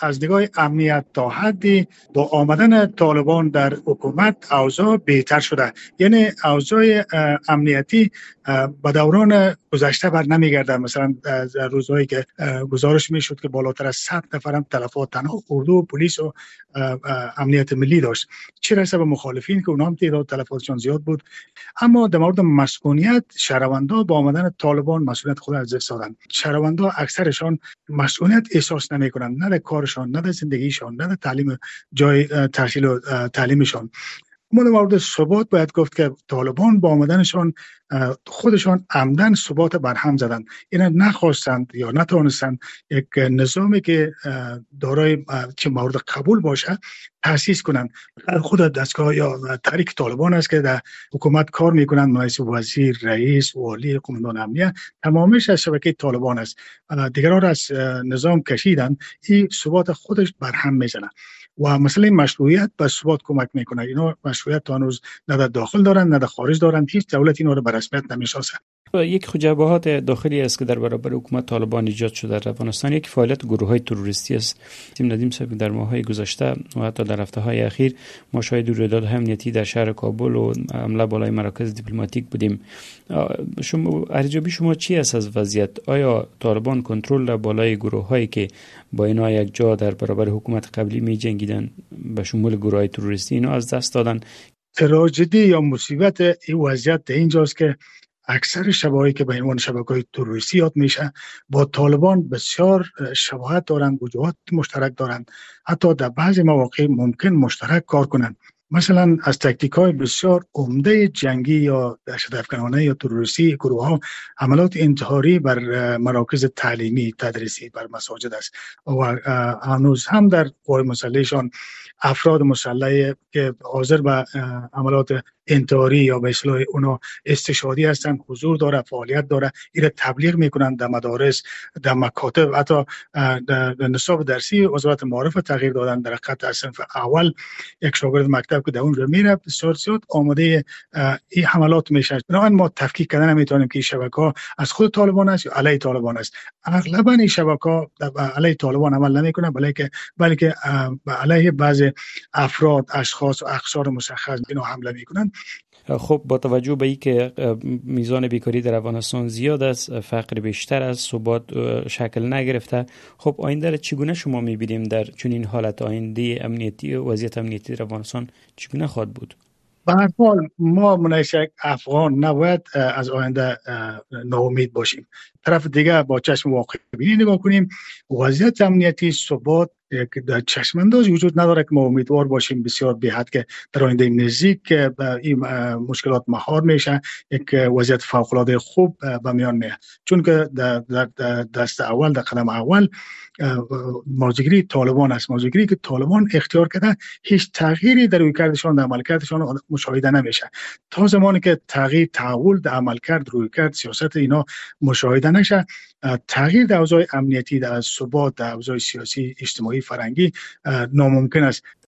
از نگاه امنیت تا حدی با آمدن طالبان در حکومت اوضاع بهتر شده. یعنی اوضاع امنیتی به دوران گذشته بر نمیگرده. مثلا روزهایی که گزارش میشد که بالاتر از 100 نفر هم تلفات تنها اردو و پلیس و امنیت ملی داشت، چه رسه به مخالفین که اونها هم تعداد تلفاتشون زیاد بود. اما در مورد مسئولیت، شهروندا با آمدن طالبان مسئولیت خود از دست دادن. شهروندا اکثرشان مسئولیت احساس نمیکنن، نه در کارشان، نه در زندگیشان، نه در تعلیم، جای تحصیل و تعلیمشان. ما در مورد ثبات باید گفت که طالبان با آمدنشان خودشان عمدن ثبات برهم زدن. اینا نخواستند یا نتوانستند یک نظامی که دارای چه مورد قبول باشه تأسیس کنند. خود دستگاه یا تحریک طالبان است که در حکومت کار میکنند، مجلس وزیر، رئیس، والی، قماندان امنیه تمامش از شبکه طالبان است. دیگران را از نظام کشیدن، این ثبات خودش برهم میزنه و مسئله مشروعیت به ثبات کمک میکنه. اینا مشروعیت هنوز نه در داخل دارن نه در خارج دارن، هیچ دولت اینا رو به رسمیت نمیشناسه. یک جبهات داخلی است که در برابر حکومت طالبان ایجاد شده در افغانستان. یک فعالیت گروه‌های تروریستی است. ندیم صاحب، در ماه‌های گذشته و حتی در هفته‌های اخیر ما شاهد رویدادهای امنیتی در شهر کابل و حمله بالای مراکز دیپلماتیک بودیم. شما ارزیابی شما چی است از وضعیت؟ آیا طالبان کنترل بالای گروه‌هایی که با اینا یک جا در برابر حکومت قبلی می‌جنگیدن به شمول گروه‌های تروریستی اینا از دست دادن؟ تراژدی یا مصیبت این وضعیت اینجاست که اکثر شبکه‌هایی که به عنوان شبکه‌های تروریستی یاد میشه با طالبان بسیار شباهت دارند، وجوهات مشترک دارند، حتی در بعضی مواقع ممکن مشترک کار کنند. مثلا از تاکتیک‌های بسیار عمده جنگی یا دهشت‌افکنانه یا تروریستی گروه‌ها حملات انتحاری بر مراکز تعلیمی تدریسی، بر مساجد است و هنوز هم در قوای مسلحشان افراد مسلح که حاضر به عملات انتحاری یا به اصطلاح اونا استشهادی هستند حضور داره، فعالیت داره. این تبلیغ میکنند در مدارس، در مکاتب، حتی در نصاب درسی وزارت معارف تغییر دادن. در حقیقت از صنف اول یک شاگرد مکتب که در اونجا میره بسیار زیاد آماده این حملات میشه. بنابراین ما تفکیک کردن نمیتونیم که این شبکه‌ها از خود طالبان است یا علیه طالبان است. اغلبا این شبکه‌ها علیه طالبان عمل نمیکنه، بلکه علیه بعضی افراد، اشخاص و اقشار مشخص اینا حمله میکنن. خب با توجه به اینکه میزان بیکاری در افغانستان زیاد است، فقر بیشتر است، ثبات شکل نگرفته، خب آینده را چگونه شما میبینیم در چنین حالت؟ آینده امنیتی و وضعیت امنیتی در افغانستان چگونه خواهد بود؟ به هر حال ما منشک افغان نباید از آینده ناامید باشیم. طرف دیگه با چشم واقع بینی نگاه کنیم. وضعیت امنیتی، ثبات در چشمانداز وجود نداره که ما امیدوار باشیم بسیار به حد که در آینده نزدیک این مشکلات مهار میشه، یک وضعیت فوق العاده خوب به میان میاد. چون که در دست اول، در قدم اول موضوعگیری طالبان است. موضوعگیری که طالبان اختیار کرده هیچ تغییری در رویکردشان، در عملکردشان مشاهده نمیشه. تا زمانی که تغییر، تحول در عملکرد، رویکرد، سیاست اینا مشاهده نشه، تغییر در اوضاع امنیتی، در ثبات، در اوضاع سیاسی، اجتماعی، فرهنگی ناممکن است.